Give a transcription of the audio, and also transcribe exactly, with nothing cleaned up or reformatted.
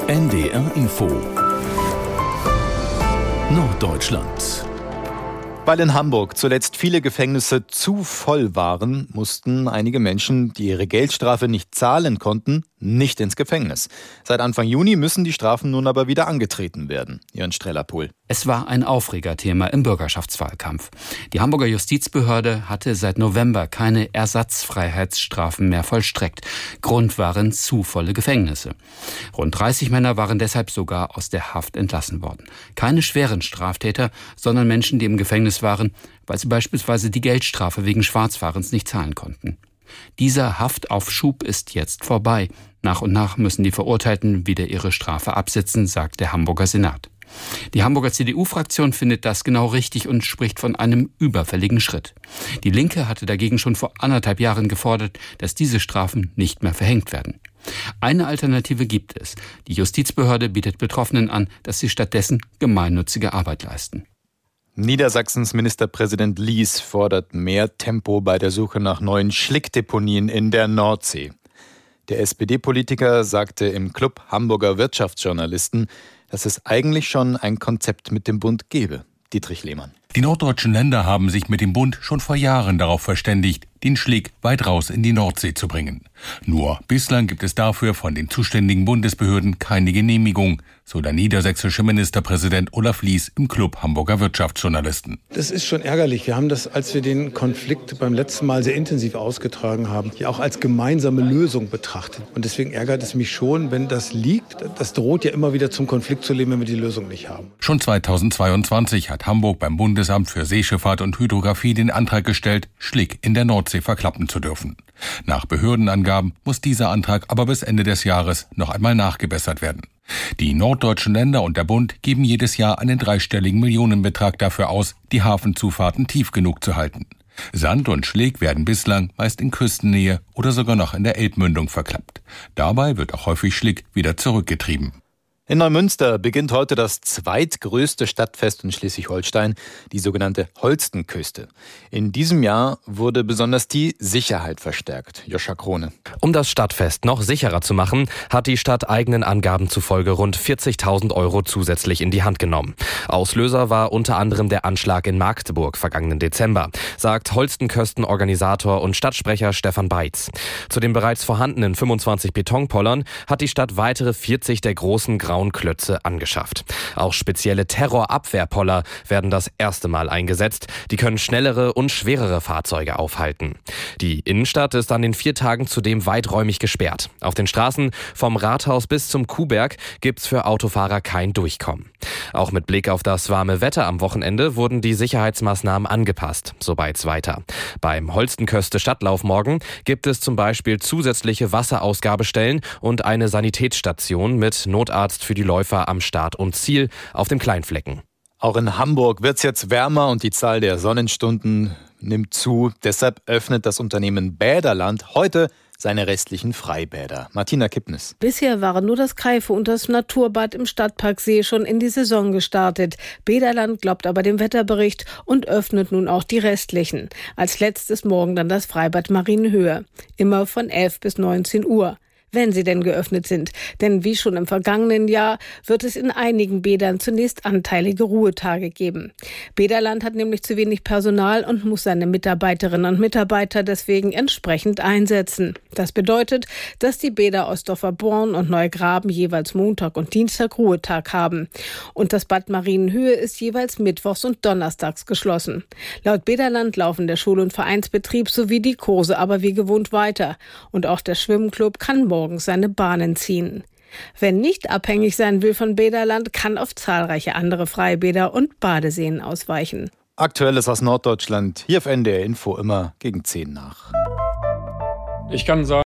N D R Info Norddeutschland. Weil in Hamburg zuletzt viele Gefängnisse zu voll waren, mussten einige Menschen, die ihre Geldstrafe nicht zahlen konnten, nicht ins Gefängnis. Seit Anfang Juni müssen die Strafen nun aber wieder angetreten werden. Jörn Strellerpohl. Es war ein Aufregerthema im Bürgerschaftswahlkampf. Die Hamburger Justizbehörde hatte seit November keine Ersatzfreiheitsstrafen mehr vollstreckt. Grund waren zu volle Gefängnisse. Rund dreißig Männer waren deshalb sogar aus der Haft entlassen worden. Keine schweren Straftäter, sondern Menschen, die im Gefängnis waren, weil sie beispielsweise die Geldstrafe wegen Schwarzfahrens nicht zahlen konnten. Dieser Haftaufschub ist jetzt vorbei. Nach und nach müssen die Verurteilten wieder ihre Strafe absitzen, sagt der Hamburger Senat. Die Hamburger C D U-Fraktion findet das genau richtig und spricht von einem überfälligen Schritt. Die Linke hatte dagegen schon vor anderthalb Jahren gefordert, dass diese Strafen nicht mehr verhängt werden. Eine Alternative gibt es. Die Justizbehörde bietet Betroffenen an, dass sie stattdessen gemeinnützige Arbeit leisten. Niedersachsens Ministerpräsident Lies fordert mehr Tempo bei der Suche nach neuen Schlickdeponien in der Nordsee. Der S P D-Politiker sagte im Club Hamburger Wirtschaftsjournalisten, dass es eigentlich schon ein Konzept mit dem Bund gebe. Dietrich Lehmann. Die norddeutschen Länder haben sich mit dem Bund schon vor Jahren darauf verständigt, den Schlick weit raus in die Nordsee zu bringen. Nur bislang gibt es dafür von den zuständigen Bundesbehörden keine Genehmigung, so der niedersächsische Ministerpräsident Olaf Lies im Club Hamburger Wirtschaftsjournalisten. Das ist schon ärgerlich. Wir haben das, als wir den Konflikt beim letzten Mal sehr intensiv ausgetragen haben, ja auch als gemeinsame Lösung betrachtet. Und deswegen ärgert es mich schon, wenn das liegt. Das droht ja immer wieder zum Konflikt zu leben, wenn wir die Lösung nicht haben. Schon zweitausendzweiundzwanzig hat Hamburg beim Bundesamt für Seeschifffahrt und Hydrographie den Antrag gestellt, Schlick in der Nordsee verklappen zu dürfen. Nach Behördenangaben muss dieser Antrag aber bis Ende des Jahres noch einmal nachgebessert werden. Die norddeutschen Länder und der Bund geben jedes Jahr einen dreistelligen Millionenbetrag dafür aus, die Hafenzufahrten tief genug zu halten. Sand und Schlick werden bislang meist in Küstennähe oder sogar noch in der Elbmündung verklappt. Dabei wird auch häufig Schlick wieder zurückgetrieben. In Neumünster beginnt heute das zweitgrößte Stadtfest in Schleswig-Holstein, die sogenannte Holstenküste. In diesem Jahr wurde besonders die Sicherheit verstärkt. Joscha Krone. Um das Stadtfest noch sicherer zu machen, hat die Stadt eigenen Angaben zufolge rund vierzigtausend Euro zusätzlich in die Hand genommen. Auslöser war unter anderem der Anschlag in Magdeburg vergangenen Dezember, sagt Holstenkösten-Organisator und Stadtsprecher Stefan Beitz. Zu den bereits vorhandenen fünfundzwanzig Betonpollern hat die Stadt weitere vierzig der großen grauen Klötze angeschafft. Auch spezielle Terrorabwehrpoller werden das erste Mal eingesetzt. Die können schnellere und schwerere Fahrzeuge aufhalten. Die Innenstadt ist an den vier Tagen zudem weiträumig gesperrt. Auf den Straßen vom Rathaus bis zum Kuhberg gibt's für Autofahrer kein Durchkommen. Auch mit Blick auf das warme Wetter am Wochenende wurden die Sicherheitsmaßnahmen angepasst, so Beitz weiter. Beim Holstenköste Stadtlauf morgen gibt es zum Beispiel zusätzliche Wasserausgabestellen und eine Sanitätsstation mit Notarzt für die Läufer am Start und Ziel auf dem Kleinflecken. Auch in Hamburg wird es jetzt wärmer und die Zahl der Sonnenstunden nimmt zu. Deshalb öffnet das Unternehmen Bäderland heute seine restlichen Freibäder. Martina Kippnis. Bisher waren nur das Kreife und das Naturbad im Stadtparksee schon in die Saison gestartet. Bäderland glaubt aber dem Wetterbericht und öffnet nun auch die restlichen. Als letztes morgen dann das Freibad Marienhöhe. Immer von elf bis neunzehn Uhr. Wenn sie denn geöffnet sind. Denn wie schon im vergangenen Jahr wird es in einigen Bädern zunächst anteilige Ruhetage geben. Bäderland hat nämlich zu wenig Personal und muss seine Mitarbeiterinnen und Mitarbeiter deswegen entsprechend einsetzen. Das bedeutet, dass die Bäder Ostdorfer Born und Neugraben jeweils Montag und Dienstag Ruhetag haben. Und das Bad Marienhöhe ist jeweils mittwochs und donnerstags geschlossen. Laut Bäderland laufen der Schul- und Vereinsbetrieb sowie die Kurse aber wie gewohnt weiter. Und auch der Schwimmclub kann morgen morgens seine Bahnen ziehen. Wer nicht abhängig sein will von Bäderland, kann auf zahlreiche andere Freibäder und Badeseen ausweichen. Aktuelles aus Norddeutschland, hier auf N D R Info immer gegen zehn nach. Ich kann sagen,